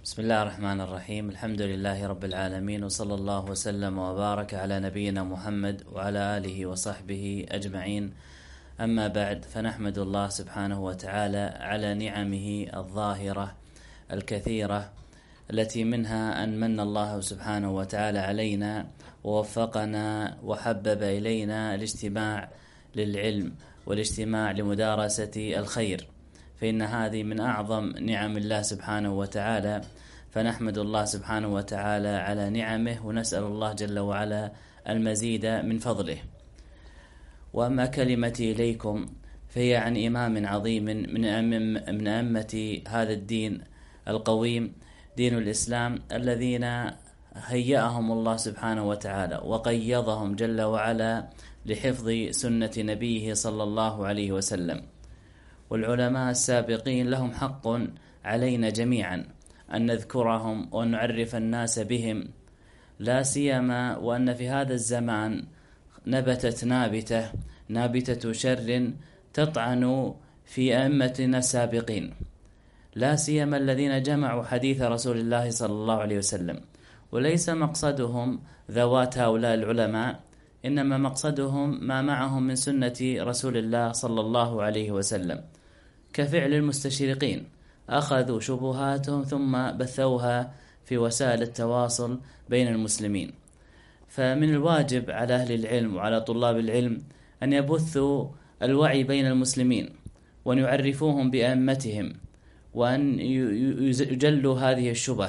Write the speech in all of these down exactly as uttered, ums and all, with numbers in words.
بسم الله الرحمن الرحيم. الحمد لله رب العالمين، وصلى الله وسلم وبارك على نبينا محمد وعلى آله وصحبه أجمعين. أما بعد، فنحمد الله سبحانه وتعالى على نعمه الظاهرة الكثيرة التي منها أن من الله سبحانه وتعالى علينا ووفقنا وحبب إلينا الاجتماع للعلم والاجتماع لمدارسة الخير، فإن هذه من أعظم نعم الله سبحانه وتعالى، فنحمد الله سبحانه وتعالى على نعمه ونسأل الله جل وعلا المزيد من فضله. وأما كلمتي إليكم فهي عن إمام عظيم من أمم من أئمة هذا الدين القويم، دين الإسلام، الذين هيأهم الله سبحانه وتعالى وقيضهم جل وعلا لحفظ سنة نبيه صلى الله عليه وسلم. والعلماء السابقين لهم حق علينا جميعا أن نذكرهم وأن نعرف الناس بهم، لا سيما وأن في هذا الزمان نبتت نابتة نابتة شر تطعن في أئمتنا السابقين، لا سيما الذين جمعوا حديث رسول الله صلى الله عليه وسلم. وليس مقصدهم ذوات هؤلاء العلماء، إنما مقصدهم ما معهم من سنة رسول الله صلى الله عليه وسلم، كفعل المستشرقين، أخذوا شبهاتهم ثم بثوها في وسائل التواصل بين المسلمين. فمن الواجب على أهل العلم وعلى طلاب العلم أن يبثوا الوعي بين المسلمين، وأن يعرفوهم بأئمتهم، وأن يجلوا هذه الشبه.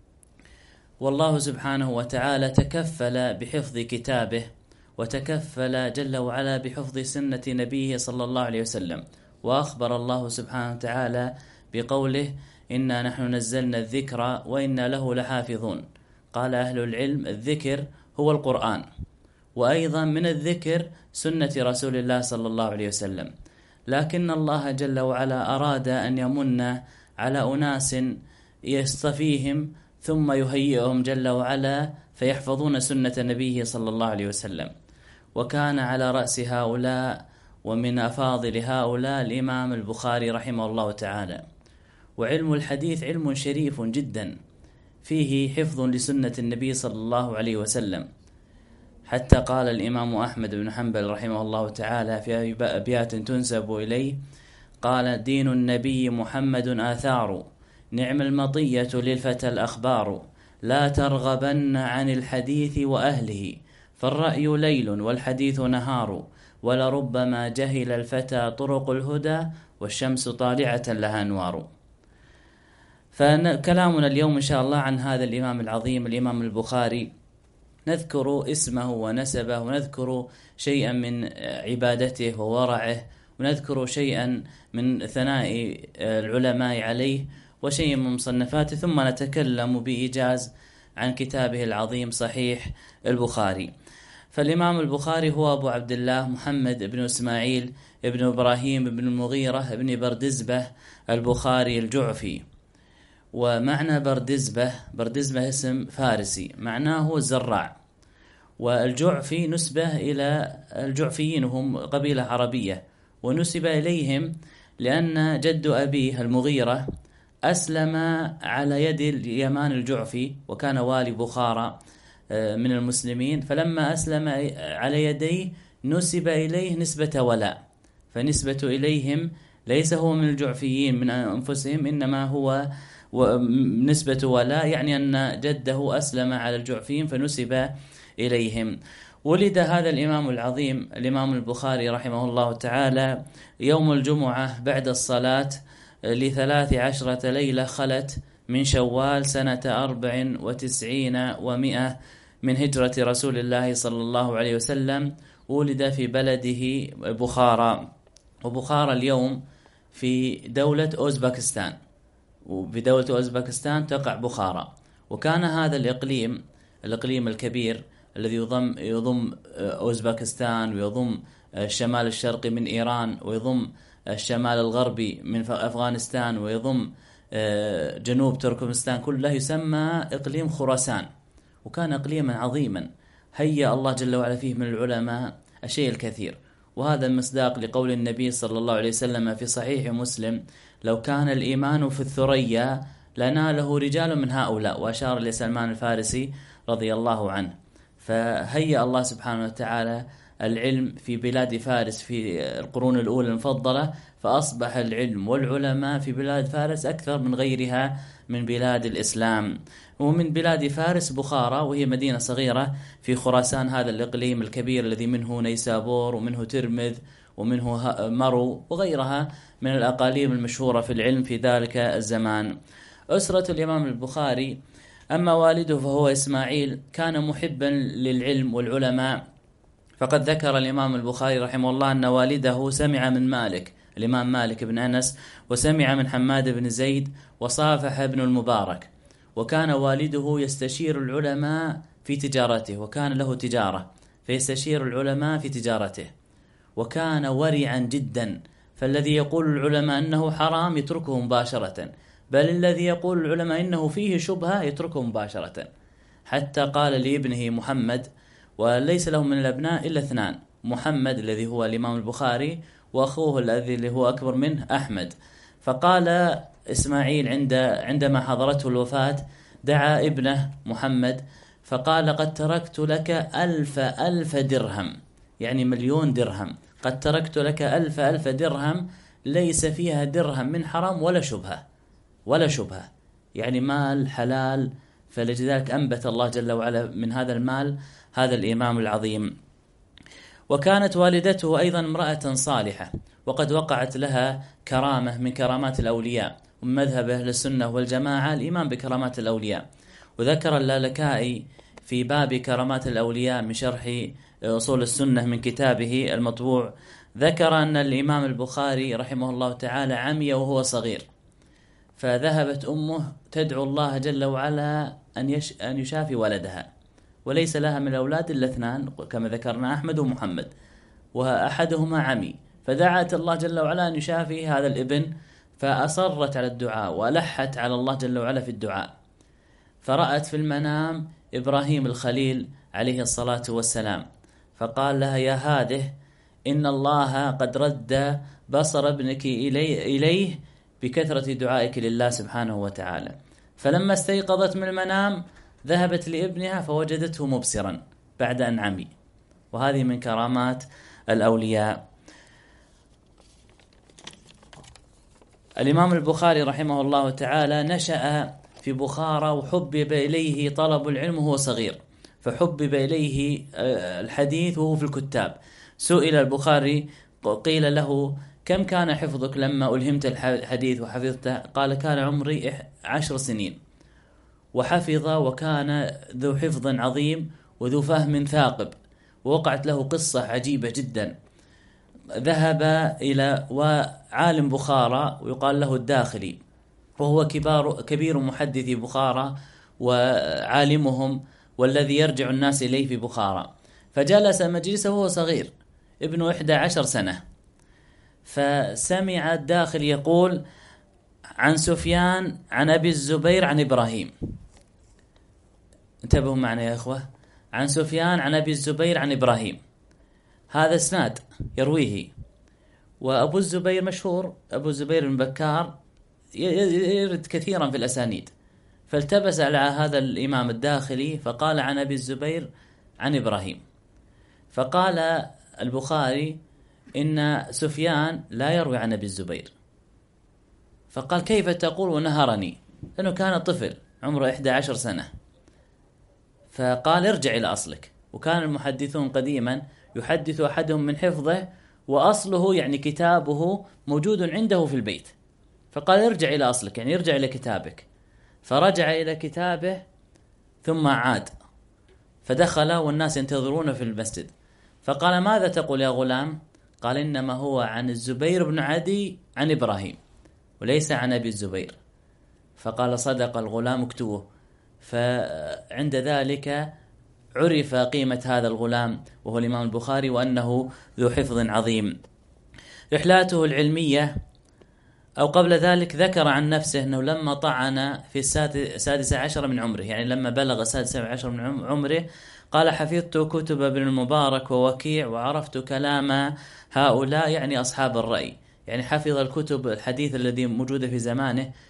والله سبحانه وتعالى تكفل بحفظ كتابه، وتكفل جل وعلا بحفظ سنة نبيه صلى الله عليه وسلم. وأخبر الله سبحانه وتعالى بقوله: إنا نحن نزلنا الذكر وإنا له لحافظون. قال أهل العلم: الذكر هو القرآن، وأيضا من الذكر سنة رسول الله صلى الله عليه وسلم. لكن الله جل وعلا أراد أن يمن على أناس يصطفيهم ثم يهيئهم جل وعلا فيحفظون سنة نبيه صلى الله عليه وسلم. وكان على رأس هؤلاء ومن أفاضل هؤلاء الإمام البخاري رحمه الله تعالى. وعلم الحديث علم شريف جدا، فيه حفظ لسنة النبي صلى الله عليه وسلم، حتى قال الإمام أحمد بن حنبل رحمه الله تعالى في أبيات تنسب إليه، قال: دين النبي محمد آثار، نعم المطية للفتى الأخبار، لا ترغبن عن الحديث وأهله، فالرأي ليل والحديث نهار، ولربما جهل الفتى طرق الهدى، والشمس طالعة لها أنوار. فكلامنا اليوم إن شاء الله عن هذا الإمام العظيم الإمام البخاري، نذكر اسمه ونسبه، ونذكر شيئا من عبادته وورعه، ونذكر شيئا من ثناء العلماء عليه، وشيء من مصنفاته، ثم نتكلم بإيجاز عن كتابه العظيم صحيح البخاري. فالإمام البخاري هو أبو عبد الله محمد بن إسماعيل بن إبراهيم بن المغيرة بن بردزبة البخاري الجعفي. ومعنى بردزبة، بردزبة اسم فارسي معناه الزراع، والجعفي نسبة إلى الجعفيين، هم قبيلة عربية، ونسب إليهم لأن جد أبيه المغيرة أسلم على يد اليمان الجعفي، وكان والي بخارى من المسلمين، فلما أسلم على يديه نسب إليه نسبة ولاء، فنسبة إليهم ليس هو من الجعفيين من أنفسهم، إنما هو نسبة ولاء، يعني أن جده أسلم على الجعفيين فنسب إليهم. ولد هذا الإمام العظيم الإمام البخاري رحمه الله تعالى يوم الجمعة بعد الصلاة لثلاث عشرة ليلة خلت من شوال سنة أربع وتسعين ومئة من هجرة رسول الله صلى الله عليه وسلم. ولد في بلده بخارى، وبخارى اليوم في دولة أوزبكستان، وفي دولة أوزبكستان تقع بخارى. وكان هذا الإقليم الإقليم الكبير الذي يضم يضم أوزبكستان، ويضم الشمال الشرقي من إيران، ويضم الشمال الغربي من أفغانستان، ويضم جنوب تركمانستان، كله يسمى إقليم خراسان. وكان إقليما عظيما هيأ الله جل وعلا فيه من العلماء الشيء الكثير. وهذا المصداق لقول النبي صلى الله عليه وسلم في صحيح مسلم: لو كان الإيمان في الثريا لناله رجال من هؤلاء، وأشار لسلمان الفارسي رضي الله عنه. فهيأ الله سبحانه وتعالى العلم في بلاد فارس في القرون الأولى المفضلة، فأصبح العلم والعلماء في بلاد فارس أكثر من غيرها من بلاد الإسلام. ومن بلاد فارس بخارى، وهي مدينة صغيرة في خراسان، هذا الإقليم الكبير الذي منه نيسابور ومنه ترمذ ومنه مرو وغيرها من الأقاليم المشهورة في العلم في ذلك الزمان. أسرة الإمام البخاري: أما والده فهو إسماعيل كان محبا للعلم والعلماء، فقد ذكر الإمام البخاري رحمه الله أن والده سمع من مالك الإمام مالك بن أنس، وسمع من حماد بن زيد، وصافح ابن المبارك. وكان والده يستشير العلماء في تجارته، وكان له تجارة فيستشير العلماء في تجارته، وكان ورعا جدا، فالذي يقول العلماء أنه حرام يتركه مباشرة، بل الذي يقول العلماء إنه فيه شبهة يتركه مباشرة. حتى قال لابنه محمد، وليس له من الأبناء إلا اثنان، محمد الذي هو الإمام البخاري، وأخوه الذي اللي هو أكبر منه أحمد. فقال إسماعيل عند عندما حضرته الوفاة دعا ابنه محمد فقال: قد تركت لك ألف ألف درهم، يعني مليون درهم، قد تركت لك ألف ألف درهم ليس فيها درهم من حرام ولا شبهة ولا شبهة، يعني مال حلال. فلذلك أنبت الله جل وعلا من هذا المال هذا الإمام العظيم. وكانت والدته أيضا امرأة صالحة، وقد وقعت لها كرامة من كرامات الأولياء، ومن مذهب أهل السنة والجماعة الإيمان بكرامات الأولياء. وذكر اللالكائي في باب كرامات الأولياء من شرح أصول السنة من كتابه المطبوع، ذكر أن الإمام البخاري رحمه الله تعالى عمي وهو صغير، فذهبت أمه تدعو الله جل وعلا أن, يش أن يشافي ولدها، وليس لها من الأولاد إلا اثنان كما ذكرنا، أحمد ومحمد، وأحدهما عمي، فدعت الله جل وعلا أن يشافي هذا الابن، فأصرت على الدعاء وألحت على الله جل وعلا في الدعاء. فرأت في المنام إبراهيم الخليل عليه الصلاة والسلام، فقال لها: يا هذه، إن الله قد رد بصر ابنك إلي إليه بكثرة دعائك لله سبحانه وتعالى. فلما استيقظت من المنام ذهبت لابنها فوجدته مبصرا بعد أن عمي، وهذه من كرامات الأولياء. الإمام البخاري رحمه الله تعالى نشأ في بخارى، وحبب إليه طلب العلم وهو صغير، فحبب إليه الحديث وهو في الكتاب. سئل البخاري قيل له: كم كان حفظك لما ألهمت الحديث وحفظته؟ قال: كان عمري عشر سنين، وحفظ وكان ذو حفظ عظيم وذو فهم ثاقب. ووقعت له قصة عجيبة جدا. ذهب إلى وعالم بخارى ويقال له الداخلي، وهو كبار كبير محدثي بخارى وعالمهم والذي يرجع الناس إليه في بخارى، فجلس مجلسه وهو صغير ابن إحدى عشر سنة، فسمع الداخل يقول عن سفيان عن أبي الزبير عن إبراهيم. انتبهوا معنا يا إخوة، عن سفيان عن أبي الزبير عن إبراهيم، هذا اسناد يرويه. وأبو الزبير مشهور، أبو الزبير بن بكار يرد كثيرا في الأسانيد، فالتبس على هذا الإمام الداخلي فقال عن أبي الزبير عن إبراهيم. فقال البخاري: إن سفيان لا يروي عن أبي الزبير. فقال: كيف تقول؟ ونهرني، لأنه كان طفل عمره إحدى عشر سنة. فقال: ارجع إلى أصلك. وكان المحدثون قديما يحدث أحدهم من حفظه وأصله يعني كتابه موجود عنده في البيت، فقال: ارجع إلى أصلك، يعني ارجع إلى كتابك. فرجع إلى كتابه ثم عاد، فدخل والناس ينتظرون في المسجد، فقال: ماذا تقول يا غلام؟ قال: إنما هو عن الزبير بن عدي عن إبراهيم وليس عن أبي الزبير. فقال: صدق الغلام، اكتبوه. فعند ذلك عرف قيمة هذا الغلام وهو الإمام البخاري، وأنه ذو حفظ عظيم. رحلاته العلمية، أو قبل ذلك ذكر عن نفسه أنه لما طعن في السادس عشر من عمره، يعني لما بلغ السادس عشر من عمره، قال: حفظت كتب ابن المبارك ووكيع وعرفت كلام هؤلاء، يعني أصحاب الرأي، يعني حفظ الكتب الحديث الذي موجودة في زمانه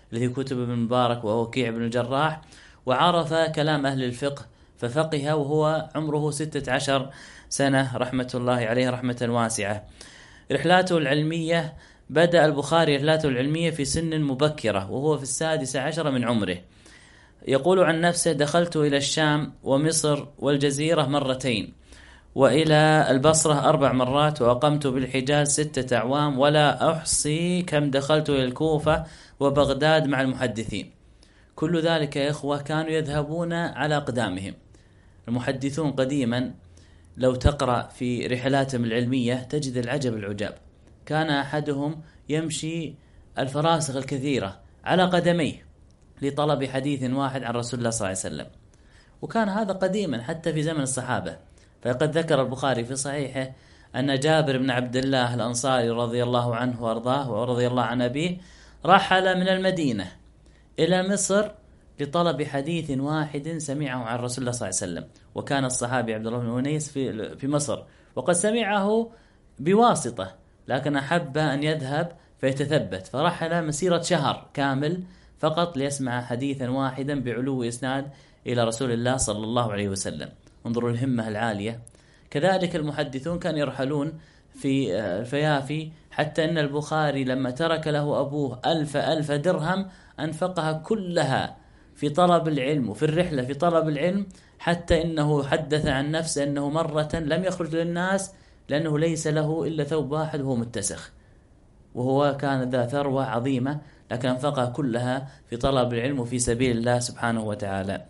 التي كتب ابن مبارك ووكيع بن الجراح، وعرف كلام أهل الفقه ففقه وهو عمره ستة عشر سنة رحمة الله عليه رحمة واسعة. رحلاته العلمية، بدأ البخاري رحلاته العلمية في سن مبكرة وهو في السادس عشر من عمره. يقول عن نفسه: دخلت إلى الشام ومصر والجزيرة مرتين، وإلى البصرة أربع مرات، وأقمت بالحجاز ستة أعوام، ولا أحصي كم دخلت إلى الكوفة وبغداد مع المحدثين. كل ذلك يا إخوة كانوا يذهبون على أقدامهم. المحدثون قديما لو تقرأ في رحلاتهم العلمية تجد العجب العجاب. كان أحدهم يمشي الفراسخ الكثيرة على قدميه لطلب حديث واحد عن رسول الله صلى الله عليه وسلم، وكان هذا قديما حتى في زمن الصحابة. فقد ذكر البخاري في صحيحه أن جابر بن عبد الله الأنصاري رضي الله عنه وأرضاه ورضي الله عن أبيه رحل من المدينة إلى مصر لطلب حديث واحد سمعه عن رسول الله صلى الله عليه وسلم، وكان الصحابي عبد الله بن أنيس في في مصر وقد سمعه بواسطة، لكن أحب أن يذهب فيتثبت، فرحل مسيرة شهر كامل فقط ليسمع حديثا واحدا بعلو إسناد إلى رسول الله صلى الله عليه وسلم. انظروا الهمة العالية. كذلك المحدثون كانوا يرحلون في الفيافي، حتى أن البخاري لما ترك له أبوه ألف ألف درهم أنفقها كلها في طلب العلم وفي الرحلة في طلب العلم، حتى إنه حدث عن نفسه أنه مرة لم يخرج للناس لأنه ليس له إلا ثوب واحد وهو متسخ، وهو كان ذا ثروة عظيمة، لكن أنفقها كلها في طلب العلم وفي سبيل الله سبحانه وتعالى.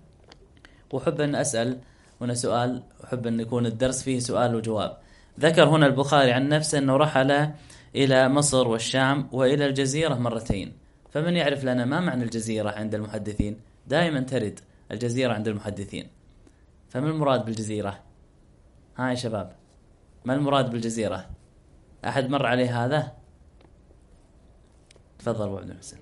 وحب أن أسأل هنا سؤال، أحب أن يكون الدرس فيه سؤال وجواب. ذكر هنا البخاري عن نفسه أنه رحل إلى مصر والشام وإلى الجزيرة مرتين، فمن يعرف لنا ما معنى الجزيرة عند المحدثين؟ دائما ترد الجزيرة عند المحدثين، فما المراد بالجزيرة؟ ها يا شباب، ما المراد بالجزيرة؟ أحد مر عليه هذا؟ تفضل أبو عبد الحسين.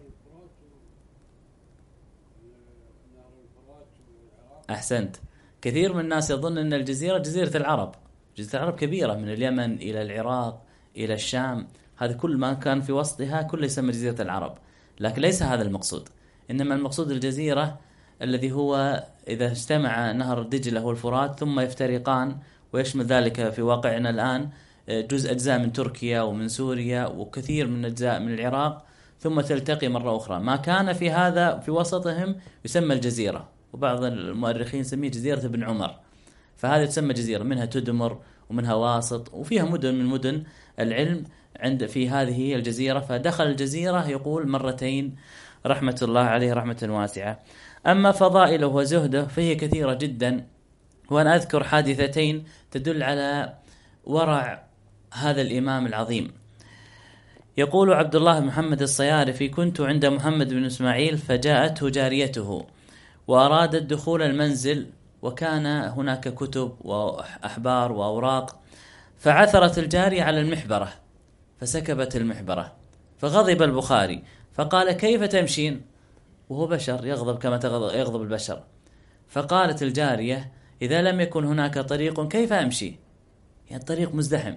أحسنت. كثير من الناس يظن أن الجزيرة جزيرة العرب. جزيرة العرب كبيرة من اليمن إلى العراق إلى الشام، هذا كل ما كان في وسطها كله يسمى جزيرة العرب، لكن ليس هذا المقصود. إنما المقصود الجزيرة الذي هو إذا اجتمع نهر دجلة والفرات ثم يفترقان، ويشمل ذلك في واقعنا الآن جزء أجزاء من تركيا ومن سوريا وكثير من أجزاء من العراق، ثم تلتقي مرة أخرى. ما كان في هذا في وسطهم يسمى الجزيرة، وبعض المؤرخين يسميه جزيرة ابن عمر، فهذه تسمى جزيرة. منها تدمر ومنها واسط، وفيها مدن من مدن العلم عند في هذه الجزيرة. فدخل الجزيرة يقول مرتين رحمة الله عليه رحمة واسعة. أما فضائله وزهده فهي كثيرة جدا، وأنا أذكر حادثتين تدل على ورع هذا الإمام العظيم. يقول عبد الله محمد الصيارفي: كنت عند محمد بن إسماعيل فجاءته جاريته وأرادت دخول المنزل، وكان هناك كتب وأحبار وأوراق، فعثرت الجارية على المحبرة فسكبت المحبرة، فغضب البخاري فقال: كيف تمشين؟ وهو بشر يغضب كما يغضب البشر. فقالت الجارية: إذا لم يكن هناك طريق كيف أمشي؟ يعني الطريق مزدحم.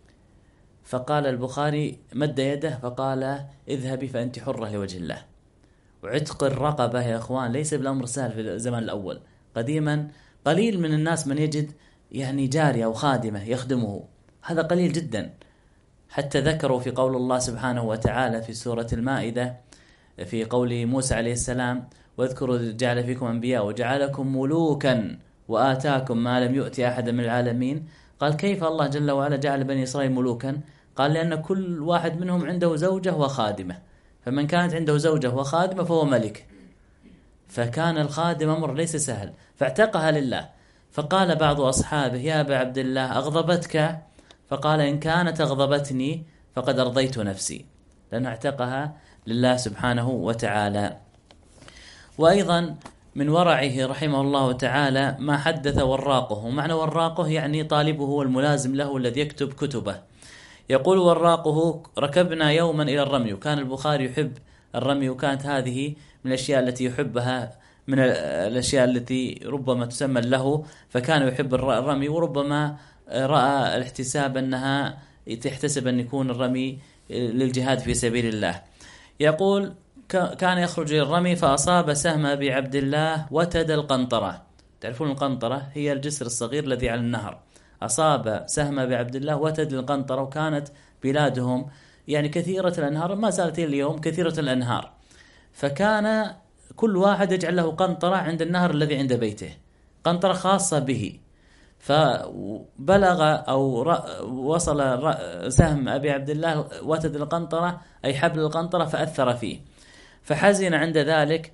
فقال البخاري مد يده فقال: اذهبي فأنت حرة لوجه الله. وعتق الرقبة يا أخوان ليس بالأمر سهل في الزمن الأول. قديما قليل من الناس من يجد يعني جارية أو خادمة يخدمه، هذا قليل جدا. حتى ذكروا في قول الله سبحانه وتعالى في سورة المائدة في قول موسى عليه السلام: واذكروا جعل فيكم أنبياء وجعلكم ملوكا وآتاكم ما لم يؤتي أحد من العالمين. قال: كيف الله جل وعلا جعل بني إسرائيل ملوكا؟ قال: لأن كل واحد منهم عنده زوجة وخادمة، فمن كانت عنده زوجة وخادمة فهو ملك. فكان الخادم أمر ليس سهل، فاعتقها لله. فقال بعض أصحابه: يا أبا عبد الله أغضبتك؟ فقال: إن كانت أغضبتني فقد أرضيت نفسي، لأنه اعتقها لله سبحانه وتعالى. وأيضا من ورعه رحمه الله تعالى ما حدث وراقه. ومعنى وراقه يعني طالبه والملازم له الذي يكتب كتبه. يقول وراقه: ركبنا يوما إلى الرمي، وكان البخاري يحب الرمي، وكانت هذه من الأشياء التي يحبها، من الأشياء التي ربما تسمى له، فكان يحب الرمي، وربما رأى الاحتساب أنها تحتسب أن يكون الرمي للجهاد في سبيل الله. يقول: كان يخرج للرمي فأصاب سهم أبي عبد الله وتد القنطرة. تعرفون القنطرة هي الجسر الصغير الذي على النهر. أصاب سهم أبي عبد الله وتد القنطرة، وكانت بلادهم يعني كثيرة الأنهار، ما زالت اليوم كثيرة الأنهار، فكان كل واحد يجعل له قنطرة عند النهر الذي عند بيته، قنطرة خاصة به. فبلغ أو وصل سهم أبي عبد الله وتد القنطرة أي حبل القنطرة فأثر فيه، فحزن عند ذلك،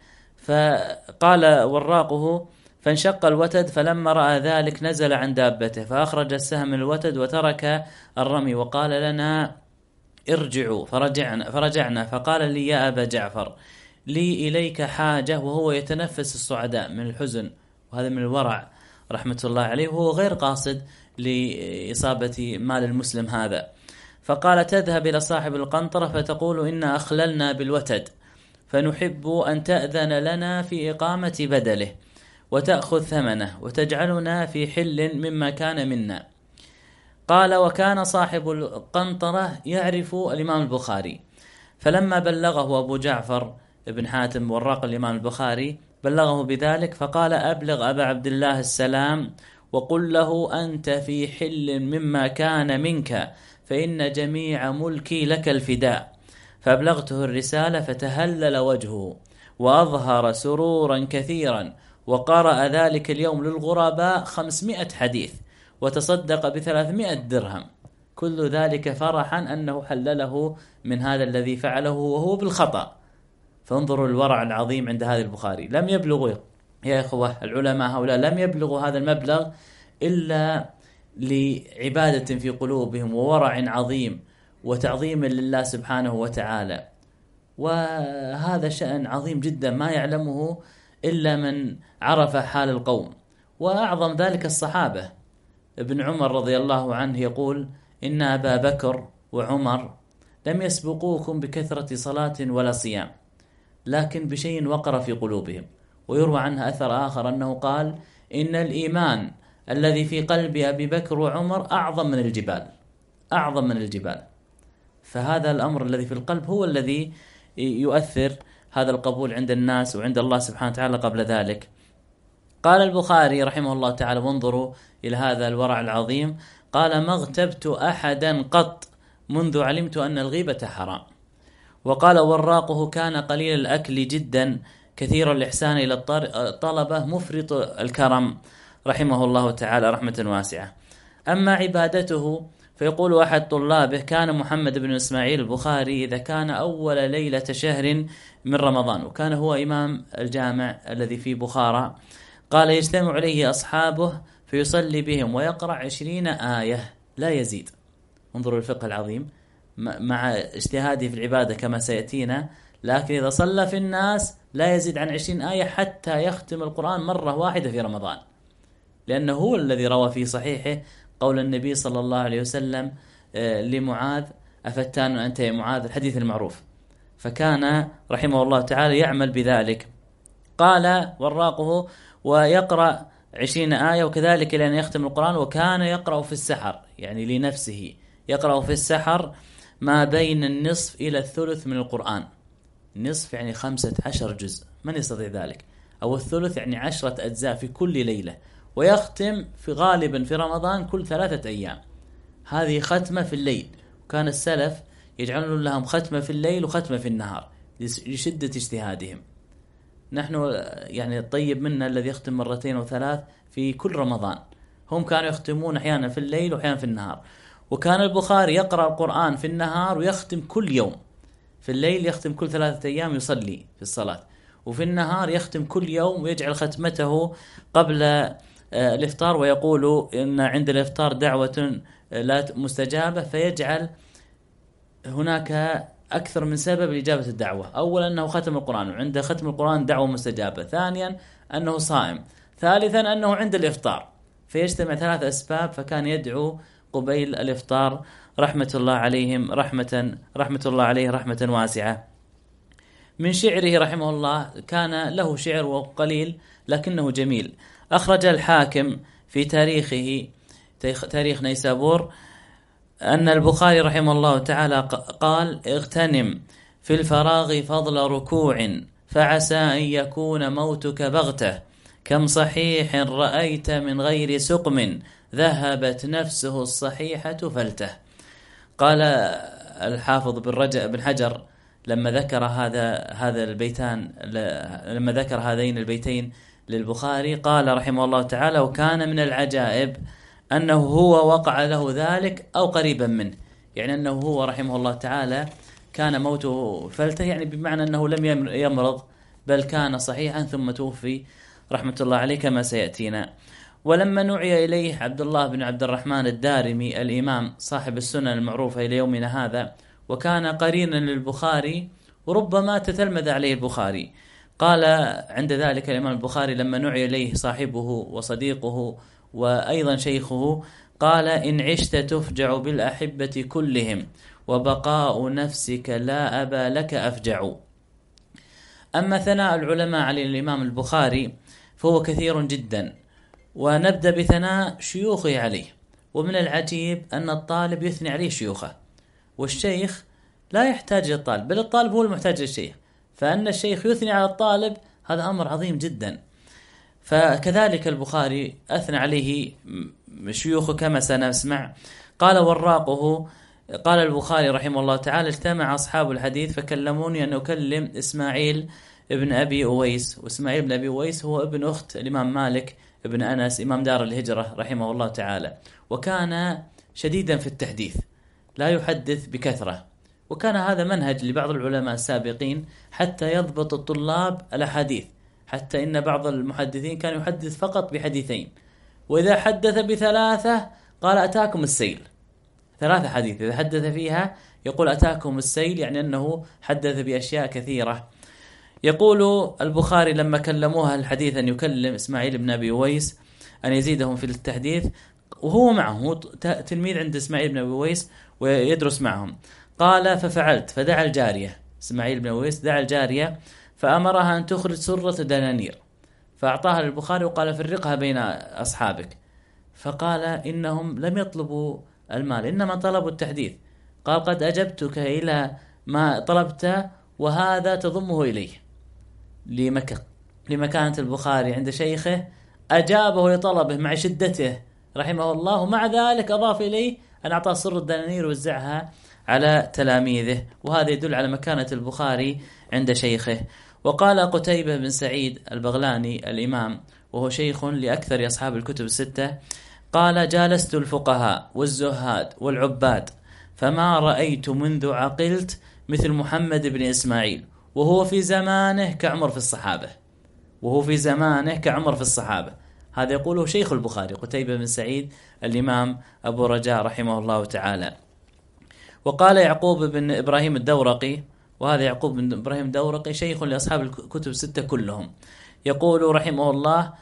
فقال وراقه فانشق الوتد، فلما رأى ذلك نزل عن دابته فأخرج السهم من الوتد وترك الرمي، وقال لنا ارجعوا، فرجعنا, فرجعنا فقال لي يا أبا جعفر لي إليك حاجة، وهو يتنفس الصعداء من الحزن، وهذا من الورع رحمة الله عليه، وهو غير قاصد لإصابة مال المسلم هذا. فقال تذهب إلى صاحب القنطرة فتقول إنا أخللنا بالوتد، فنحب أن تأذن لنا في إقامة بدله وتأخذ ثمنه وتجعلنا في حل مما كان منا. قال وكان صاحب القنطرة يعرف الإمام البخاري، فلما بلغه أبو جعفر ابن حاتم وراق الإمام البخاري بلغه بذلك، فقال أبلغ أبا عبد الله السلام وقل له أنت في حل مما كان منك، فإن جميع ملكي لك الفداء. فأبلغته الرسالة فتهلل وجهه وأظهر سرورا كثيرا، وقرأ ذلك اليوم للغرباء خمسمائة حديث وتصدق بثلاثمائة درهم، كل ذلك فرحا أنه حلله من هذا الذي فعله وهو بالخطأ. فانظروا الورع العظيم عند هذا البخاري. لم يبلغوا يا إخوة العلماء هؤلاء لم يبلغوا هذا المبلغ إلا لعبادة في قلوبهم وورع عظيم وتعظيم لله سبحانه وتعالى، وهذا شأن عظيم جدا ما يعلمه إلا من عرف حال القوم. وأعظم ذلك الصحابة. ابن عمر رضي الله عنه يقول إن أبا بكر وعمر لم يسبقوكم بكثرة صلاة ولا صيام، لكن بشيء وقر في قلوبهم. ويروى عنها أثر آخر أنه قال إن الإيمان الذي في قلب أبي بكر وعمر أعظم من الجبال، أعظم من الجبال. فهذا الأمر الذي في القلب هو الذي يؤثر هذا القبول عند الناس وعند الله سبحانه وتعالى قبل ذلك. قال البخاري رحمه الله تعالى وانظروا إلى هذا الورع العظيم، قال ما اغتبت أحدا قط منذ علمت أن الغيبة حرام. وقال وراقه كان قليل الأكل جدا كثير الإحسان إلى الطلبة مفرط الكرم رحمه الله تعالى رحمة واسعة. أما عبادته فيقول أحد طلابه كان محمد بن إسماعيل البخاري إذا كان أول ليلة شهر من رمضان، وكان هو إمام الجامع الذي في بخارى، قال يجتمع عليه أصحابه فيصلي بهم ويقرأ عشرين آية لا يزيد. انظروا الفقه العظيم مع اجتهاده في العبادة كما سيأتينا، لكن إذا صلى في الناس لا يزيد عن عشرين آية حتى يختم القرآن مرة واحدة في رمضان، لأنه هو الذي روى في صحيحه قول النبي صلى الله عليه وسلم لمعاذ أفتان أنت يا معاذ، الحديث المعروف. فكان رحمه الله تعالى يعمل بذلك. قال وراقه ويقرأ عشرين آية وكذلك لأن يختم القرآن، وكان يقرأ في السحر يعني لنفسه، يقرأ في السحر ما بين النصف إلى الثلث من القرآن. نصف يعني خمسة عشر جزء، من يستطيع ذلك؟ أو الثلث يعني عشرة أجزاء في كل ليلة، ويختم في غالبا في رمضان كل ثلاثة أيام. هذه ختمة في الليل، وكان السلف يجعلون لهم ختمة في الليل وختمة في النهار لشدة اجتهادهم. نحن يعني الطيب منا الذي يختم مرتين أو ثلاث في كل رمضان، هم كانوا يختمون أحيانا في الليل وأحيانا في النهار. وكان البخاري يقرأ القرآن في النهار ويختم كل يوم، في الليل يختم كل ثلاثة أيام يصلي في الصلاة، وفي النهار يختم كل يوم ويجعل ختمته قبل الإفطار، ويقول إن عند الإفطار دعوة لا مستجابة، فيجعل هناك أكثر من سبب لإجابة الدعوة. أولا أنه ختم القرآن، وعند ختم القرآن دعوة مستجابة. ثانيا أنه صائم. ثالثا أنه عند الإفطار، فيجتمع ثلاث أسباب. فكان يدعو قبيل الإفطار رحمة الله عليهم رحمة رحمة الله عليه رحمة واسعة. من شعره رحمه الله كان له شعر وقليل لكنه جميل. أخرج الحاكم في تاريخه تاريخ نيسابور أن البخاري رحمه الله تعالى قال اغتنم في الفراغ فضل ركوع فعسى أن يكون موتك بغتة كم صحيح رأيت من غير سقم ذهبت نفسه الصحيحة فلته. قال الحافظ بن حجر لما ذكر هذا هذا البيتان لما ذكر هذين البيتين للبخاري قال رحمه الله تعالى: وكان من العجائب أنه هو وقع له ذلك أو قريبا منه، يعني أنه هو رحمه الله تعالى كان موته فلته، يعني بمعنى أنه لم يمرض بل كان صحيحا ثم توفي رحمة الله عليه كما سيأتينا. ولما نعي إليه عبد الله بن عبد الرحمن الدارمي الإمام صاحب السنن المعروفة إلى يومنا هذا، وكان قرينا للبخاري وربما تتلمذ عليه البخاري، قال عند ذلك الإمام البخاري لما نعي إليه صاحبه وصديقه وأيضا شيخه قال: إن عشت تفجع بالأحبة كلهم وبقاء نفسك لا أبا لك أفجع. أما ثناء العلماء على الإمام البخاري فهو كثير جدا، ونبدأ بثناء شيوخه عليه. ومن العجيب أن الطالب يثني عليه شيوخه، والشيخ لا يحتاج للطالب، بل الطالب هو المحتاج للشيخ، فأن الشيخ يثني على الطالب هذا أمر عظيم جدا. فكذلك البخاري أثنى عليه شيوخه كما سنسمع. قال وراقه: قال البخاري رحمه الله تعالى: اجتمع أصحاب الحديث فكلموني أن أكلم إسماعيل ابن أبي أويس. وإسماعيل ابن أبي أويس هو ابن أخت الإمام مالك ابن أنس إمام دار الهجرة رحمه الله تعالى، وكان شديدا في التحديث لا يحدث بكثرة، وكان هذا منهج لبعض العلماء السابقين حتى يضبط الطلاب الأحاديث، حتى إن بعض المحدثين كان يحدث فقط بحديثين، وإذا حدث بثلاثة قال أتاكم السيل. ثلاثة حديث إذا حدث فيها يقول أتاكم السيل، يعني أنه حدث بأشياء كثيرة. يقول البخاري لما كلموها الحديث أن يكلم إسماعيل بن أبي أويس أن يزيدهم في التحديث، وهو معه تلميذ عند إسماعيل بن أبي أويس ويدرس معهم. قال: ففعلت فدعا الجارية، إسماعيل بن أبي أويس دعا الجارية فأمرها أن تخرج سرة دنانير، فأعطاها للبخاري وقال: فرقها بين أصحابك. فقال: إنهم لم يطلبوا المال إنما طلبوا التحديث. قال: قد أجبتك إلى ما طلبت وهذا تضمه إليه. لمك... لمكانة البخاري عند شيخه أجابه لطلبه مع شدته رحمه الله، ومع ذلك أضاف إليه أن أعطاه سر الدنانير ووزعها على تلاميذه، وهذا يدل على مكانة البخاري عند شيخه. وقال قتيبة بن سعيد البغلاني الإمام وهو شيخ لأكثر أصحاب الكتب الستة، قال: جالست الفقهاء والزهاد والعباد فما رأيت منذ عقلت مثل محمد بن إسماعيل، وهو في زمانه كعمر في الصحابة وهو في زمانه كعمر في الصحابة. هذا يقوله شيخ البخاري قتيبة بن سعيد الإمام أبو رجاء رحمه الله تعالى. وقال يعقوب بن إبراهيم الدورقي، وهذا يعقوب بن إبراهيم الدورقي شيخ لأصحاب الكتب الستة كلهم، يقول رحمه الله: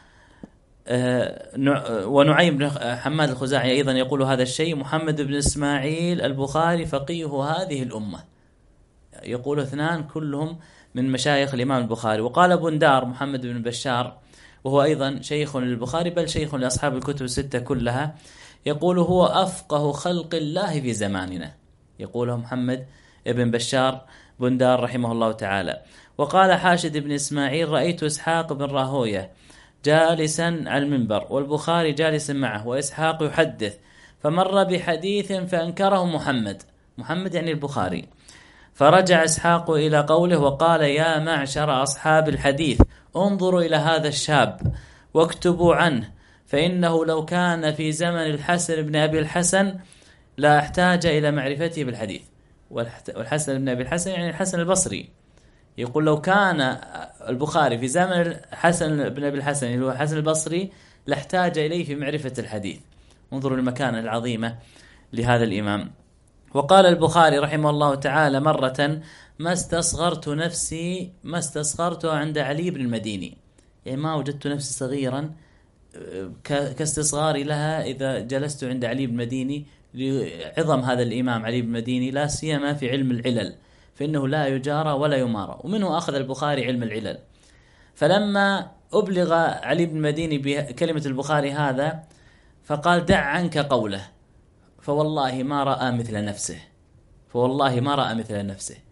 ونعيم بن حماد الخزاعي أيضا يقول هذا الشيء: محمد بن إسماعيل البخاري فقيه هذه الأمة. يقول اثنان كلهم من مشايخ الإمام البخاري. وقال بندار محمد بن بشار وهو أيضا شيخ للبخاري بل شيخ لأصحاب الكتب الستة كلها، يقول: هو أفقه خلق الله في زماننا. يقوله محمد بن بشار بندار رحمه الله تعالى. وقال حاشد بن إسماعيل: رأيت إسحاق بن راهوية جالسا على المنبر والبخاري جالسا معه وإسحاق يحدث، فمر بحديث فأنكره محمد محمد يعني البخاري، فرجع إسحاق إلى قوله وقال: يا معشر أصحاب الحديث انظروا إلى هذا الشاب واكتبوا عنه، فإنه لو كان في زمن الحسن بن أبي الحسن لا احتاج إلى معرفته بالحديث. والحسن بن أبي الحسن يعني الحسن البصري. يقول لو كان البخاري في زمن الحسن بن أبي الحسن اللي هو الحسن البصري لاحتاج إليه في معرفة الحديث. انظروا المكانة العظيمة لهذا الإمام. وقال البخاري رحمه الله تعالى مرة: ما استصغرت نفسي ما استصغرتها عند علي بن المديني، يعني ما وجدت نفسي صغيرا كاستصغاري لها إذا جلست عند علي بن المديني، لعظم هذا الإمام علي بن المديني لا سيما في علم العلل، فإنه لا يجارى ولا يمارى، ومنه أخذ البخاري علم العلل. فلما أبلغ علي بن المديني بكلمة البخاري هذا فقال: دع عنك قوله فوالله ما رأى مثل نفسه فوالله ما رأى مثل نفسه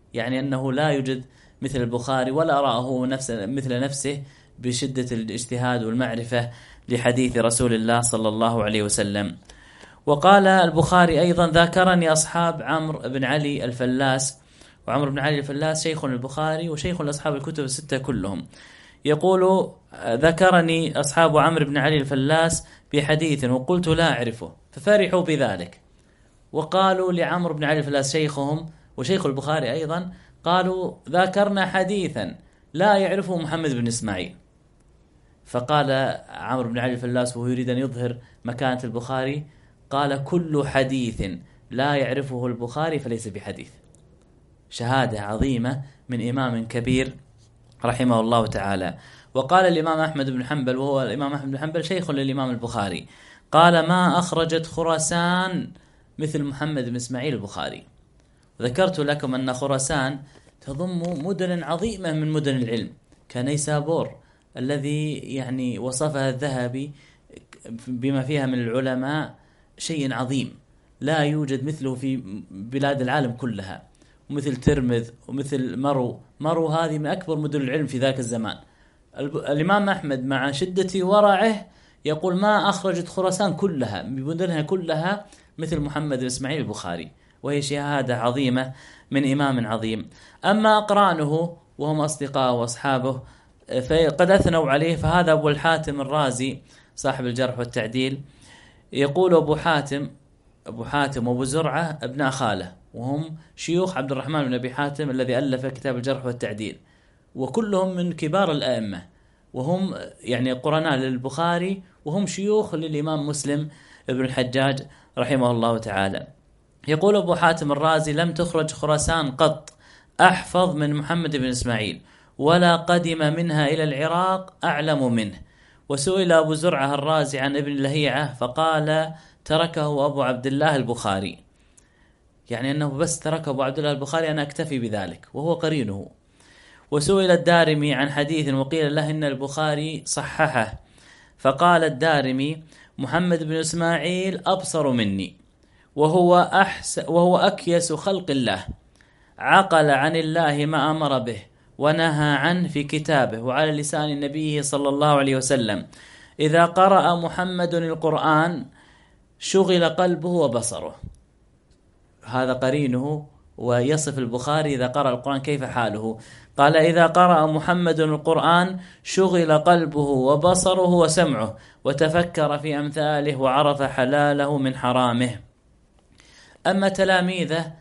يعني أنه لا يوجد مثل البخاري ولا رأه نفس مثل نفسه بشدة الاجتهاد والمعرفة لحديث رسول الله صلى الله عليه وسلم. وقال البخاري أيضا: ذاكرني أصحاب عمرو بن علي الفلاس. وعمرو بن علي الفلاس شيخ البخاري وشيخ لأصحاب الكتب الستة كلهم. يقول: ذكرني أصحاب عمرو بن علي الفلاس بحديث وقلت لا أعرفه، ففرحوا بذلك، وقالوا لعمرو بن علي الفلاس شيخهم وشيخ البخاري أيضا، قالوا: ذاكرنا حديثا لا يعرفه محمد بن إسماعيل. فقال عمرو بن علي الفلاس وهو يريد أن يظهر مكانة البخاري، قال: كل حديث لا يعرفه البخاري فليس بحديث. شهادة عظيمة من إمام كبير رحمه الله تعالى. وقال الإمام أحمد بن حنبل، وهو الإمام أحمد بن حنبل شيخ للإمام البخاري، قال: ما أخرجت خراسان مثل محمد بن إسماعيل البخاري. ذكرت لكم أن خراسان تضم مدن عظيمة من مدن العلم، كنيسابور الذي يعني وصفها الذهبي بما فيها من العلماء شيء عظيم لا يوجد مثله في بلاد العالم كلها، ومثل ترمذ ومثل مرو. مرو هذه من أكبر مدن العلم في ذاك الزمان. الإمام أحمد مع شدة ورعه يقول: ما أخرجت خراسان كلها بمدنها كلها مثل محمد بن إسماعيل البخاري، وهي شهادة عظيمة من إمام عظيم. أما أقرانه وهم أصدقاء وأصحابه فقد أثنوا عليه، فهذا أبو الحاتم الرازي صاحب الجرح والتعديل. يقول أبو حاتم أبو حاتم وأبو زرعة ابناء خاله، وهم شيوخ عبد الرحمن بن أبي حاتم الذي ألف كتاب الجرح والتعديل، وكلهم من كبار الأئمة، وهم يعني قرناء للبخاري، وهم شيوخ للإمام مسلم ابن الحجاج رحمه الله تعالى. يقول أبو حاتم الرازي: لم تخرج خراسان قط أحفظ من محمد بن إسماعيل، ولا قدم منها إلى العراق أعلم منه. وسئل أبو زرعة الرازي عن ابن لهيعة فقال: تركه أبو عبد الله البخاري، يعني أنه بس تركه أبو عبد الله البخاري، أنا أكتفي بذلك، وهو قرينه. وسئل الدارمي عن حديث وقيل له إن البخاري صححه، فقال الدارمي: محمد بن إسماعيل أبصر مني، وهو أحسن وهو أكيس خلق الله، عقل عن الله ما أمر به ونهى عنه في كتابه وعلى لسان النبي صلى الله عليه وسلم. إذا قرأ محمد القرآن شغل قلبه وبصره. هذا قرينه، ويصف البخاري إذا قرأ القرآن كيف حاله. قال: إذا قرأ محمد القرآن شغل قلبه وبصره وسمعه، وتفكر في أمثاله وعرف حلاله من حرامه. أما تلاميذه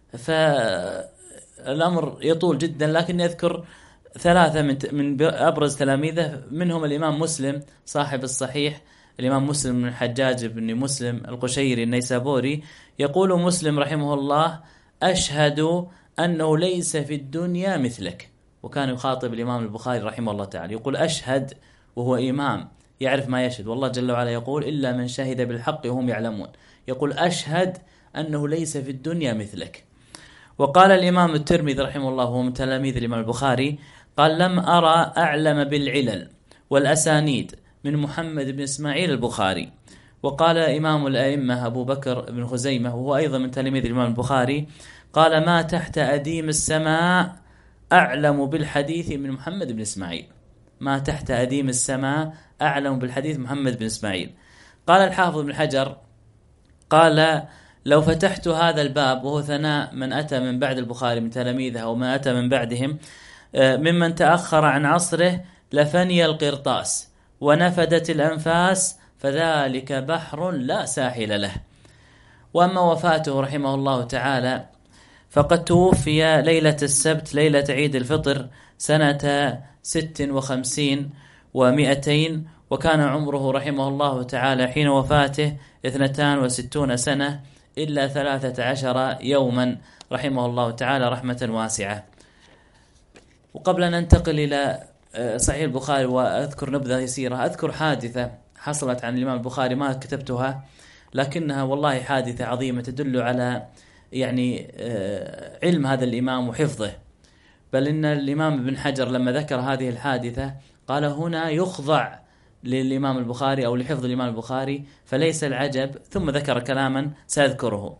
فالأمر يطول جدا، لكن يذكر ثلاثة من أبرز تلاميذه، منهم الإمام مسلم صاحب الصحيح، الإمام مسلم بن الحجاج بن مسلم القشيري النيسابوري. يقول مسلم رحمه الله: أشهد أنه ليس في الدنيا مثلك. وكان يخاطب الإمام البخاري رحمه الله تعالى، يقول أشهد وهو إمام يعرف ما يشهد، والله جل وعلا يقول: إلا من شهد بالحق وهم يعلمون. يقول أشهد أنه ليس في الدنيا مثلك. وقال الإمام الترمذي رحمه الله وهو من تلاميذ الإمام البخاري، قال: لم أرى أعلم بالعلل والأسانيد من محمد بن إسماعيل البخاري. وقال إمام الأئمة أبو بكر بن خزيمة وهو أيضا من تلاميذ الإمام البخاري، قال: ما تحت أديم السماء أعلم بالحديث من محمد بن إسماعيل. ما تحت أديم السماء أعلم بالحديث محمد بن إسماعيل. قال الحافظ بن حجر، قال: لو فتحت هذا الباب، وهو ثناء من أتى من بعد البخاري من تلاميذه أو ما أتى من بعدهم ممن تأخر عن عصره، لفني القرطاس ونفدت الأنفاس، فذلك بحر لا ساحل له. وأما وفاته رحمه الله تعالى فقد توفي ليلة السبت ليلة عيد الفطر سنة ست وخمسين ومئتين، وكان عمره رحمه الله تعالى حين وفاته اثنتان وستون سنة إلا ثلاثة عشر يوما رحمه الله تعالى رحمة واسعة. وقبل أن ننتقل إلى صحيح البخاري وأذكر نبذة يسيرة، أذكر حادثة حصلت عن الإمام البخاري ما كتبتها، لكنها والله حادثة عظيمة تدل على يعني علم هذا الإمام وحفظه. بل إن الإمام ابن حجر لما ذكر هذه الحادثة قال: هنا يخضع للإمام البخاري أو لحفظ الإمام البخاري، فليس العجب. ثم ذكر كلاما سأذكره،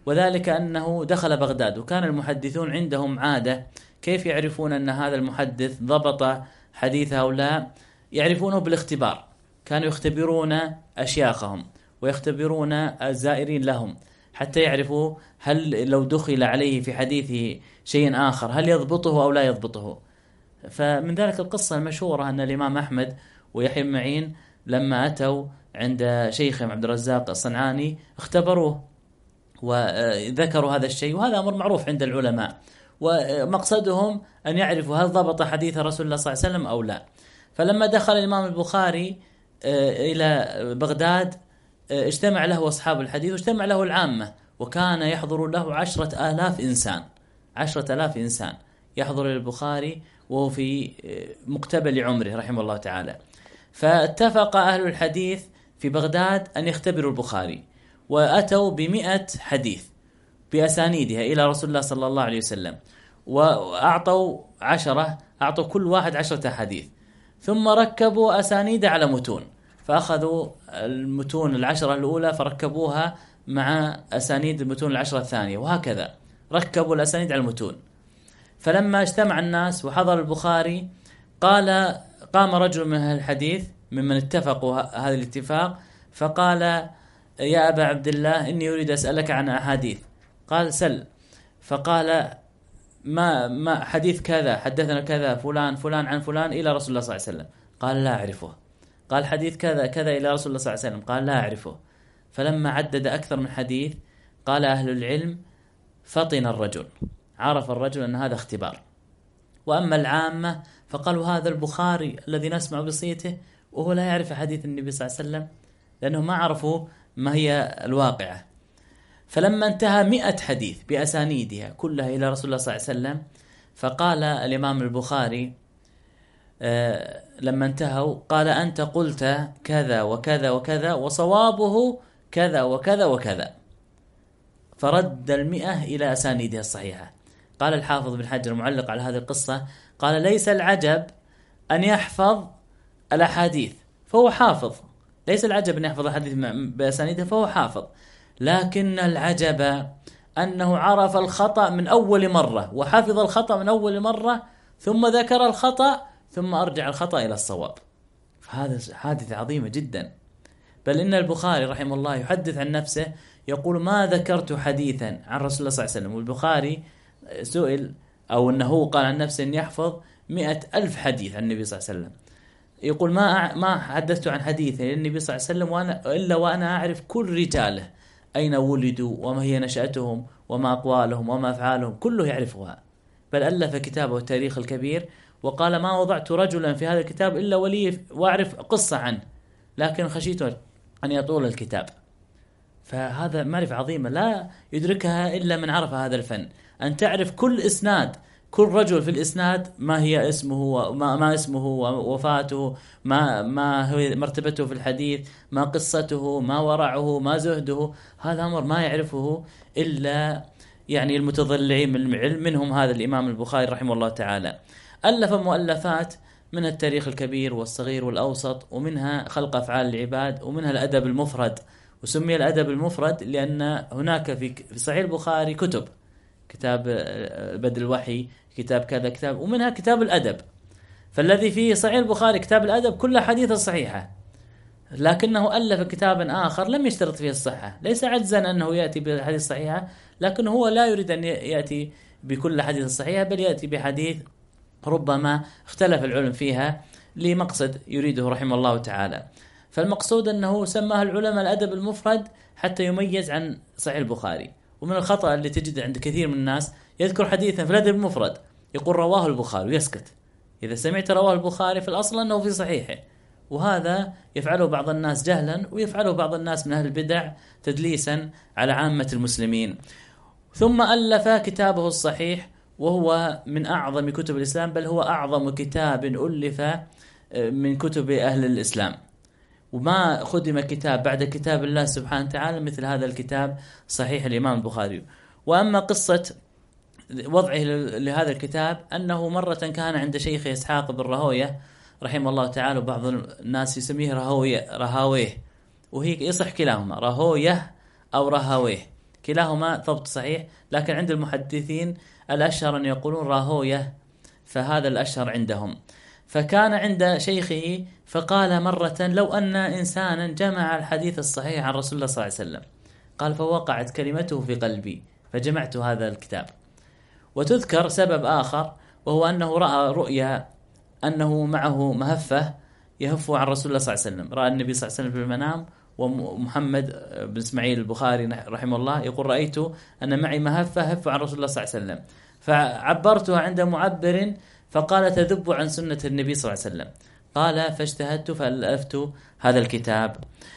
وذلك أنه دخل بغداد، وكان المحدثون عندهم عادة كيف يعرفون أن هذا المحدث ضبط حديثه أو لا؟ يعرفونه بالاختبار. كانوا يختبرون أشياخهم ويختبرون الزائرين لهم حتى يعرفوا هل لو دخل عليه في حديثه شيء آخر هل يضبطه أو لا يضبطه. فمن ذلك القصة المشهورة أن الإمام أحمد ويحيى بن معين لما أتوا عند شيخهم عبد الرزاق الصنعاني اختبروه وذكروا هذا الشيء، وهذا أمر معروف عند العلماء، ومقصدهم أن يعرفوا هل ضبط حديث رسول الله صلى الله عليه وسلم أو لا. فلما دخل الإمام البخاري إلى بغداد اجتمع له أصحاب الحديث واجتمع له العامة، وكان يحضر له عشرة آلاف إنسان عشرة آلاف إنسان يحضر البخاري وهو في مقتبل عمره رحمه الله تعالى. فاتفق أهل الحديث في بغداد أن يختبروا البخاري، وأتوا بمئة حديث بأسانيدها إلى رسول الله صلى الله عليه وسلم، وأعطوا عشرة أعطوا كل واحد عشرة حديث، ثم ركبوا أسانيد على متون، فأخذوا المتون العشرة الأولى فركبوها مع أسانيد المتون العشرة الثانية، وهكذا ركبوا الأسانيد على المتون. فلما اجتمع الناس وحضر البخاري قال قام رجل من أهل الحديث ممن اتفقوا هذا الاتفاق فقال: يا أبا عبد الله إني أريد أسألك عن أحاديث. قال: سل. فقال: ما ما حديث كذا حدثنا كذا فلان فلان عن فلان إلى رسول الله صلى الله عليه وسلم. قال: لا أعرفه. قال: حديث كذا كذا إلى رسول الله صلى الله عليه وسلم. قال: لا أعرفه. فلما عدد أكثر من حديث قال أهل العلم: فطن الرجل، عرف الرجل أن هذا اختبار. وأما العامة فقالوا: هذا البخاري الذي نسمع بصيته وهو لا يعرف حديث النبي صلى الله عليه وسلم، لأنه ما عرفوا ما هي الواقعة. فلما انتهى مئة حديث بأسانيدها كلها إلى رسول الله صلى الله عليه وسلم، فقال الإمام البخاري آه لما انتهوا قال: أنت قلت كذا وكذا وكذا وصوابه كذا وكذا وكذا. فرد المئة إلى أسانيدها الصحيحة. قال الحافظ بن حجر معلق على هذه القصة قال: ليس العجب أن يحفظ الأحاديث فهو حافظ، ليس العجب أن يحفظ الحديث بأسانيده فهو حافظ، لكن العجب أنه عرف الخطأ من أول مرة وحفظ الخطأ من أول مرة ثم ذكر الخطأ ثم أرجع الخطأ إلى الصواب. فهذا حادثة عظيمة جدا. بل إن البخاري رحمه الله يحدث عن نفسه يقول: ما ذكرت حديثا عن رسول الله صلى الله عليه وسلم. والبخاري سئل أو أنه قال عن نفسه أن يحفظ مئة ألف حديث عن النبي صلى الله عليه وسلم، يقول: ما ما حدثت عن حديث للنبي صلى الله عليه وسلم وأنا إلا وأنا أعرف كل رجاله أين ولدوا وما هي نشأتهم وما أقوالهم وما أفعالهم، كله يعرفها. بل ألف كتابه التاريخ الكبير وقال: ما وضعت رجلا في هذا الكتاب إلا ولي وأعرف قصة عنه، لكن خشيت أن يطول الكتاب. فهذا معرفة عظيمة لا يدركها إلا من عرف هذا الفن، أن تعرف كل إسناد، كل رجل في الإسناد ما هي اسمه وما ما اسمه ووفاته، ما ما هو مرتبته في الحديث، ما قصته، ما ورعه، ما زهده. هذا أمر ما يعرفه إلا يعني المتضلعين من العلم، منهم هذا الإمام البخاري رحمه الله تعالى. ألف مؤلفات من التاريخ الكبير والصغير والأوسط، ومنها خلق أفعال العباد، ومنها الأدب المفرد. وسمي الأدب المفرد لأن هناك في صحيح البخاري كتب، كتاب بدء الوحي، كتاب كذا كتاب، ومنها كتاب الأدب. فالذي فيه صحيح البخاري كتاب الأدب كل حديث صحيحة، لكنه ألف كتابا آخر لم يشترط فيه الصحة، ليس عجزا أنه يأتي بالحديث الصحيحة، لكن هو لا يريد أن يأتي بكل حديث الصحيحة، بل يأتي بحديث ربما اختلف العلم فيها لمقصد يريده رحمه الله تعالى. فالمقصود أنه سماه العلماء الأدب المفرد حتى يميز عن صحيح البخاري. ومن الخطأ اللي تجد عند كثير من الناس يذكر حديثا في الأدب المفرد يقول رواه البخاري ويسكت. إذا سمعت رواه البخاري في الأصل أنه في صحيحه، وهذا يفعله بعض الناس جهلا، ويفعله بعض الناس من أهل البدع تدليسا على عامة المسلمين. ثم ألف كتابه الصحيح، وهو من أعظم كتب الإسلام، بل هو أعظم كتاب ألف من كتب أهل الإسلام، وما خدم كتاب بعد كتاب الله سبحانه وتعالى مثل هذا الكتاب صحيح الإمام البخاري. وأما قصة وضعه لهذا الكتاب أنه مرة كان عند شيخ إسحاق بن راهويه رحمه الله تعالى، وبعض الناس يسميه راهويه رهاويه، وهي يصح كلاهما راهويه أو رهاويه كلاهما ضبط صحيح، لكن عند المحدثين الأشهر أن يقولون راهوية، فهذا الأشهر عندهم. فكان عند شيخه فقال مرة: لو أن إنسانا جمع الحديث الصحيح عن رسول الله صلى الله عليه وسلم، قال: فوقعت كلمته في قلبي فجمعت هذا الكتاب. وتذكر سبب آخر، وهو أنه رأى رؤيا أنه معه مهفة يهف عن رسول الله صلى الله عليه وسلم. رأى النبي صلى الله عليه وسلم في المنام، ومحمد بن إسماعيل البخاري رحمه الله يقول: رأيت أن معي مهفة هف عن رسول الله صلى الله عليه وسلم، فعبرتها عند معبر فقال: تذب عن سنة النبي صلى الله عليه وسلم. قال: فاجتهدت فألفت هذا الكتاب،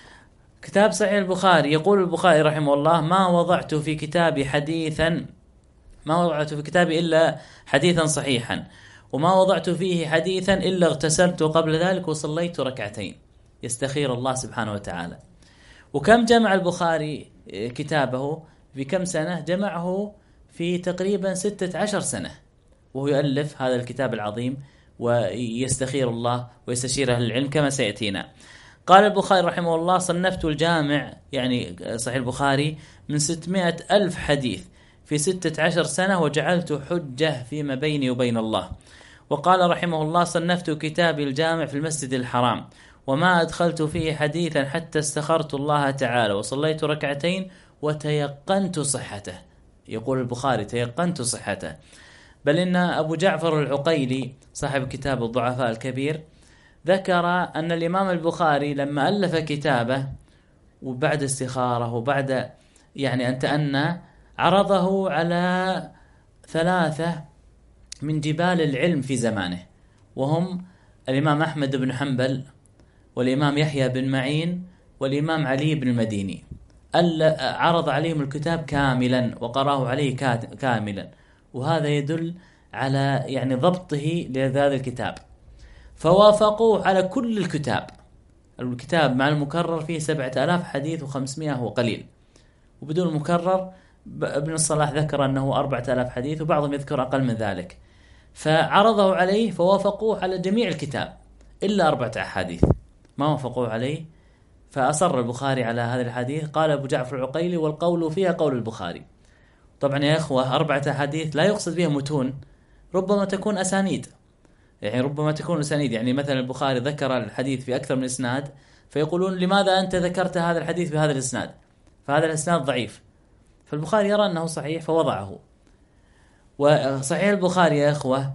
كتاب صحيح البخاري. يقول البخاري رحمه الله: ما وضعت في كتابي حديثا ما وضعت في كتابي إلا حديثا صحيحا، وما وضعت فيه حديثا إلا اغتسلت قبل ذلك وصليت ركعتين، يستخير الله سبحانه وتعالى. وكم جمع البخاري كتابه في كم سنة؟ جمعه في تقريبا ستة عشر سنة وهو يؤلف هذا الكتاب العظيم، ويستخير الله ويستشير أهل العلم كما سيأتينا. قال البخاري رحمه الله: صنفت الجامع، يعني صحيح البخاري، من ستمائة ألف حديث في ستة عشر سنة، وجعلت حجة فيما بيني وبين الله. وقال رحمه الله: صنفت كتابي الجامع في المسجد الحرام، وما أدخلت فيه حديثا حتى استخرت الله تعالى وصليت ركعتين وتيقنت صحته. يقول البخاري: تيقنت صحته. بل إن أبو جعفر العقيلي صاحب كتاب الضعفاء الكبير ذكر أن الإمام البخاري لما ألف كتابه وبعد استخارة وبعد يعني أن تأنى، عرضه على ثلاثة من جبال العلم في زمانه، وهم الإمام أحمد بن حنبل، والإمام يحيى بن معين، والإمام علي بن المديني. عرض عليهم الكتاب كاملا وقراه عليه كاملا، وهذا يدل على يعني ضبطه لهذا الكتاب. فوافقوه على كل الكتاب. الكتاب مع المكرر فيه سبعة آلاف حديث وخمسمائة وقليل، وبدون المكرر ابن الصلاح ذكر أنه أربعة آلاف حديث، وبعضهم يذكر أقل من ذلك. فعرضه عليه فوافقوه على جميع الكتاب إلا أربعة أحاديث ما وافقوه عليه، فأصر البخاري على هذا الحديث. قال أبو جعفر العقيلي: والقول فيها قول البخاري. طبعا يا إخوة، أربعة أحاديث لا يقصد بها متون، ربما تكون أسانيد، يعني ربما تكون أسانيد. يعني مثلا البخاري ذكر الحديث في أكثر من إسناد، فيقولون: لماذا أنت ذكرت هذا الحديث بهذا الإسناد؟ فهذا الإسناد ضعيف. فالبخاري يرى أنه صحيح فوضعه. وصحيح البخاري يا إخوة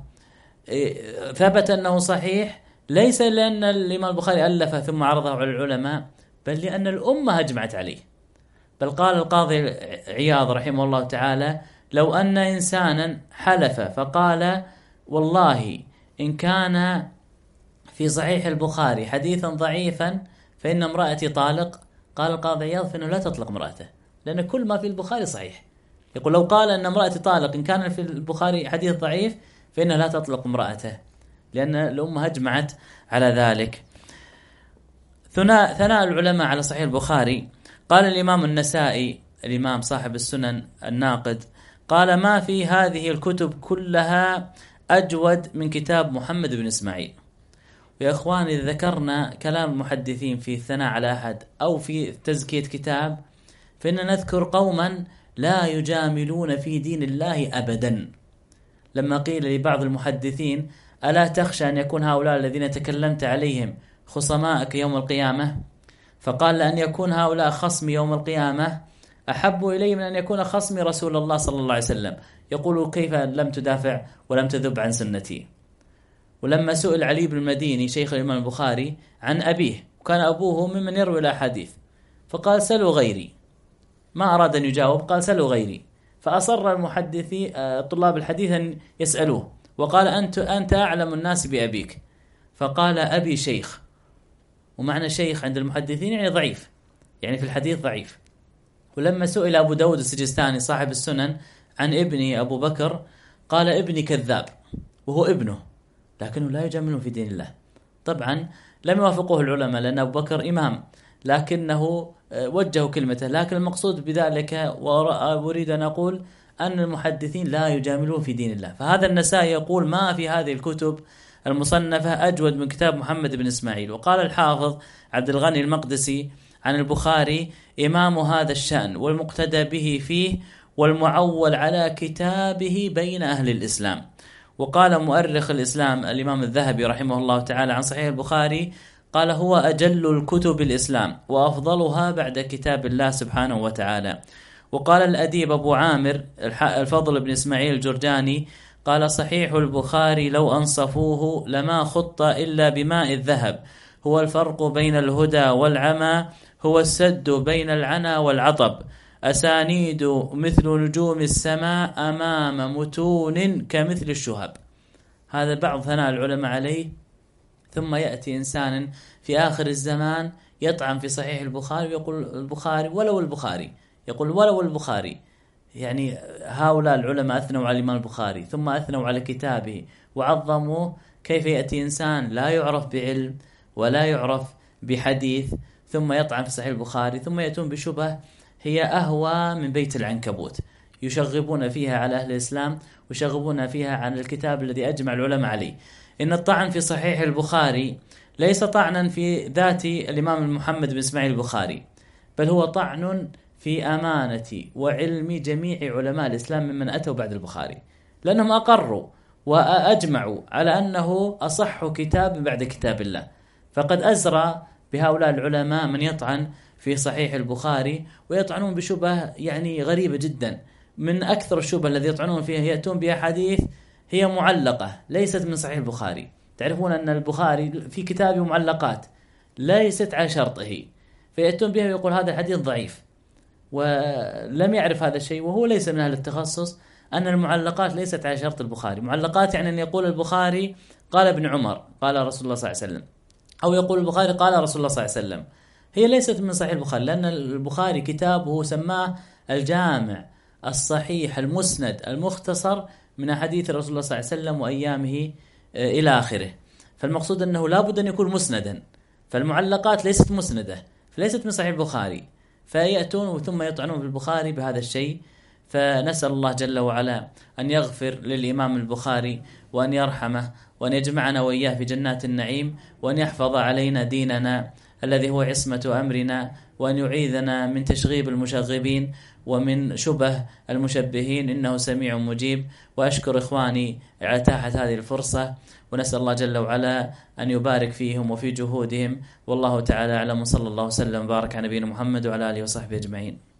ثبت أنه صحيح ليس لأن الإمام البخاري ألف ثم عرضه على العلماء، بل لأن الأمة أجمعت عليه. بل قال القاضي عياض رحمه الله تعالى: لو أن إنسانا حلف فقال: والله إن كان في صحيح البخاري حديثا ضعيفا فإن امرأتي طالق، قال القاضي عياض: فإنه لا تطلق امرأته، لأن كل ما في البخاري صحيح. يقول: لو قال أن امرأتي طالق إن كان في البخاري حديث ضعيف فإنه لا تطلق امرأته، لأن الأمة أجمعت على ذلك. ثناء ثناء العلماء على صحيح البخاري. قال الإمام النسائي، الإمام صاحب السنن الناقد، قال: ما في هذه الكتب كلها أجود من كتاب محمد بن إسماعيل. ويا أخوان، إذا ذكرنا كلام المحدثين في الثناء على أحد أو في تزكية كتاب، فإن نذكر قوما لا يجاملون في دين الله أبدا. لما قيل لبعض المحدثين: ألا تخشى أن يكون هؤلاء الذين تكلمت عليهم خصماءك يوم القيامة؟ فقال: لأن يكون هؤلاء خصمي يوم القيامة أحب إلي من أن يكون خصمي رسول الله صلى الله عليه وسلم، يقول: كيف لم تدافع ولم تذب عن سنتي؟ ولما سئل علي بن المديني شيخ الإمام البخاري عن أبيه، وكان أبوه ممن يروي الأحاديث، فقال: سلوا غيري. ما أراد أن يجاوب، قال: سلوا غيري. فأصر المحدثي طلاب الحديث أن يسألوه، وقال: أنت أنت أعلم الناس بأبيك. فقال: أبي شيخ. ومعنى شيخ عند المحدثين يعني ضعيف، يعني في الحديث ضعيف. ولما سئل أبو داود السجستاني صاحب السنن عن ابنه أبو بكر، قال: ابني كذاب، وهو ابنه، لكنه لا يجامله في دين الله. طبعا لم يوافقه العلماء لأن أبو بكر إمام، لكنه وجهوا كلمته. لكن المقصود بذلك وأريد أن أقول أن المحدثين لا يجاملون في دين الله. فهذا النسائي يقول: ما في هذه الكتب المصنفة أجود من كتاب محمد بن إسماعيل. وقال الحافظ عبد الغني المقدسي عن البخاري إمام هذا الشأن والمقتدى به فيه والمعول على كتابه بين أهل الإسلام. وقال مؤرخ الإسلام الإمام الذهبي رحمه الله تعالى عن صحيح البخاري، قال: هو أجل الكتب الإسلام وأفضلها بعد كتاب الله سبحانه وتعالى. وقال الأديب أبو عامر الفضل بن إسماعيل الجرجاني، قال: صحيح البخاري لو أنصفوه لما خط إلا بماء الذهب، هو الفرق بين الهدى والعمى، هو السد بين العنا والعطب، أسانيد مثل نجوم السماء أمام متون كمثل الشهب. هذا بعض ثناء العلماء عليه. ثم يأتي إنسان في آخر الزمان يطعن في صحيح البخاري ويقول البخاري ولو البخاري، يقول ولو البخاري. يعني هؤلاء العلماء أثنوا على الإمام البخاري ثم أثنوا على كتابه وعظموه. كيف يأتي إنسان لا يعرف بعلم ولا يعرف بحديث ثم يطعن في صحيح البخاري، ثم يأتون بشبه هي أهوى من بيت العنكبوت، يشغبون فيها على أهل الإسلام ويشغبون فيها عن الكتاب الذي أجمع العلماء عليه. إن الطعن في صحيح البخاري ليس طعنا في ذات الإمام محمد بن إسماعيل البخاري، بل هو طعن في أمانة وعلم جميع علماء الإسلام ممن أتوا بعد البخاري، لأنهم أقروا وأجمعوا على أنه أصح كتاب بعد كتاب الله. فقد أزرى بهؤلاء العلماء من يطعن في صحيح البخاري ويطعنون بشبه يعني غريبة جدا. من أكثر الشبه الذي يطعنون فيها يأتون بأحاديث هي معلقة ليست من صحيح البخاري. تعرفون أن البخاري في كتابه معلقات ليست على شرطه، فيأتون بها ويقول هذا الحديث ضعيف، ولم يعرف هذا الشيء وهو ليس من أهل التخصص، أن المعلقات ليست على شرط البخاري. معلقات يعني أن يقول البخاري قال ابن عمر قال رسول الله صلى الله عليه وسلم، أو يقول البخاري قال رسول الله صلى الله عليه وسلم. هي ليست من صحيح البخاري، لأن البخاري كتابه سماه الجامع الصحيح المسند المختصر من أحاديث رسول الله صلى الله عليه وسلم وأيامه إلى آخره. فالمقصود أنه لا بد أن يكون مسندا، فالمعلقات ليست مسندة فليست من صحيح البخاري، فيأتون ثم يطعنون في البخاري بهذا الشيء. فنسأل الله جل وعلا أن يغفر للإمام البخاري وأن يرحمه وأن يجمعنا وإياه في جنات النعيم، وأن يحفظ علينا ديننا الذي هو عصمة أمرنا، وأن يعيذنا من تشغيب المشغبين ومن شبه المشبهين، إنه سميع مجيب. وأشكر إخواني على إتاحة هذه الفرصة، ونسأل الله جل وعلا أن يبارك فيهم وفي جهودهم، والله تعالى أعلم. صلى الله وسلم وبارك على نبينا محمد وعلى آله وصحبه أجمعين.